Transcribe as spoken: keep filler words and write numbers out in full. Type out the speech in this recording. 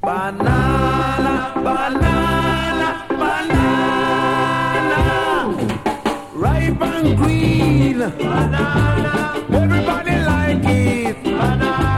Banana, banana, banana, ripe and green. Banana, everybody like it. Banana.